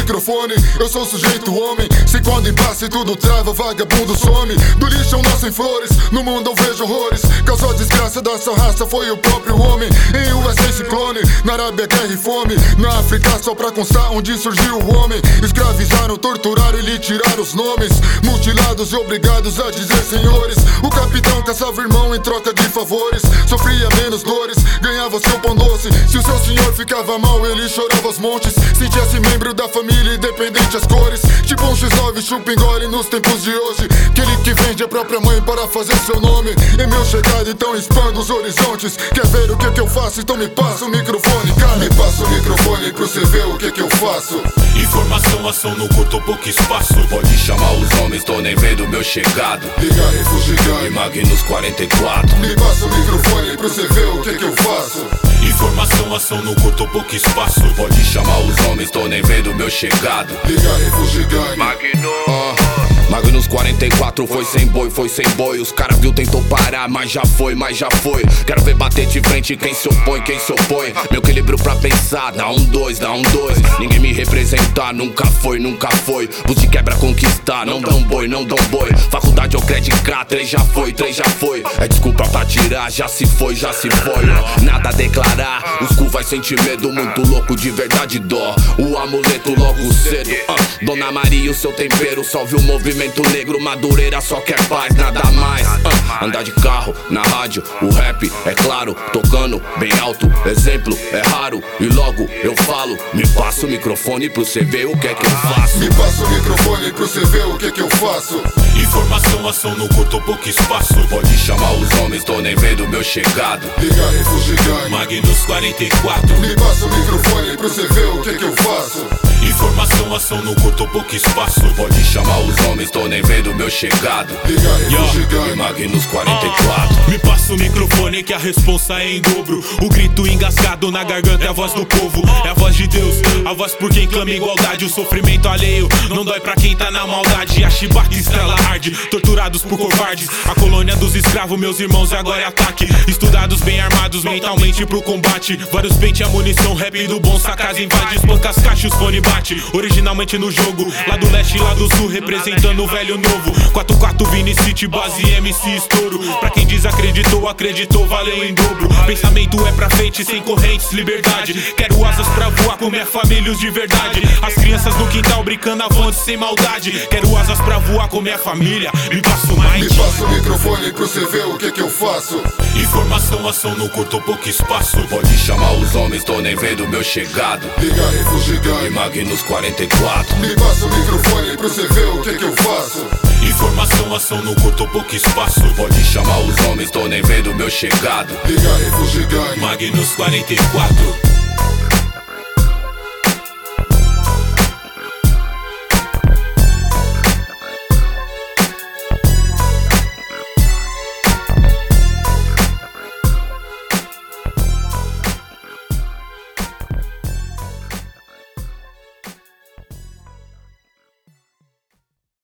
microfone, eu sou sujeito homem. Se quando em passe tudo trava, vagabundo some. Do lixo nascem flores, no mundo eu vejo horrores. Causou desgraça dessa raça, foi o próprio homem. Em USA ciclone, na Arábia guerra e fome. Na África só pra constar onde surgiu o homem. Escravizaram, torturaram e lhe tiraram os nomes. Mutilados e obrigados a dizer senhores. O capitão caçava irmão em troca de favores. Sofria menos dores, ganhava seu pão doce. Se o seu senhor ficava mal, ele chorava aos montes. Sentia-se membro da família, independente as cores. Tipo um X9, chupa engole nos tempos de hoje. Aquele que vende a própria mãe para fazer seu nome. É meu chegado, então expando os horizontes. Quer ver o que eu faço? Então me passa o microfone, cara. Me passa o microfone pra você ver o que eu faço. Informação, ação no curto, pouco espaço. Pode chamar os homens, tô nem vendo meu chegado. Liga refugigante e Magnus 44. Me passa o microfone pra você ver o que eu faço. Informação, ação no curto, pouco espaço. Pode chamar os homens, tô nem vendo meu chegado. Liga refugigante Magnus 44 foi sem boi. Os cara viu, tentou parar, mas já foi. Quero ver bater de frente quem se opõe. Meu equilíbrio pra pensar, dá um dois. Ninguém me representar, nunca foi. Bus de quebra conquistar, não dão boi. Faculdade ou credicar, 3 já foi. É desculpa pra tirar, já se foi. Nada a declarar, os cu vai sentir medo. Muito louco de verdade, dó. O amuleto logo cedo. Dona Maria, o seu tempero, salve o movimento negro. Madureira só quer paz, nada mais. Andar de carro, na rádio, o rap, é claro, tocando bem alto. Exemplo, é raro, e logo eu falo. Me passa o microfone pra você ver o que é que eu faço. Me passa o microfone pra você ver o que eu faço. Informação, ação no curto, pouco espaço. Pode chamar os homens, tô nem vendo meu chegado. Liga refugigante Magnus 44. Me passa o microfone pra você ver o que eu faço. Informação, ação no curto, pouco espaço. Pode chamar os homens, tô nem vendo meu chegado. Liga refugigante Magnus 44. Me passa o microfone que a responsa é em dobro. O grito engasgado na garganta é a voz do povo. É a voz de Deus, a voz por quem clama igualdade. O sofrimento alheio não dói pra quem tá na maldade. A chibata estrela arde, torturados por covardes. A colônia dos escravos, meus irmãos, agora é ataque. Estudados, bem armados mentalmente pro combate. Vários pente, a munição, rap do bom, sacas invade. Espanca as caixas, fone bate. Originalmente no jogo, lá do leste e lá do sul, representando o velho novo. 4-4, Vini City, base MC estouro. Pra quem desacreditou, acreditou, valeu em dobro. Pensamento é pra frente, sem correntes, liberdade. Quero asas pra voar com minha família, os de verdade. As crianças no quintal brincando avante sem maldade. Quero asas pra voar com minha família. Me passa o Me passa o microfone pra você ver o que eu faço. Informação, ação no curto, pouco espaço. Pode chamar os homens, tô nem vendo meu chegado. Liga refugigante Magnus 44. Me passa o microfone pra você ver o que eu faço. Informação, ação no curto, pouco espaço. Pode chamar os homens, tô nem vendo meu chegado. Liga refugigante Magnus 44.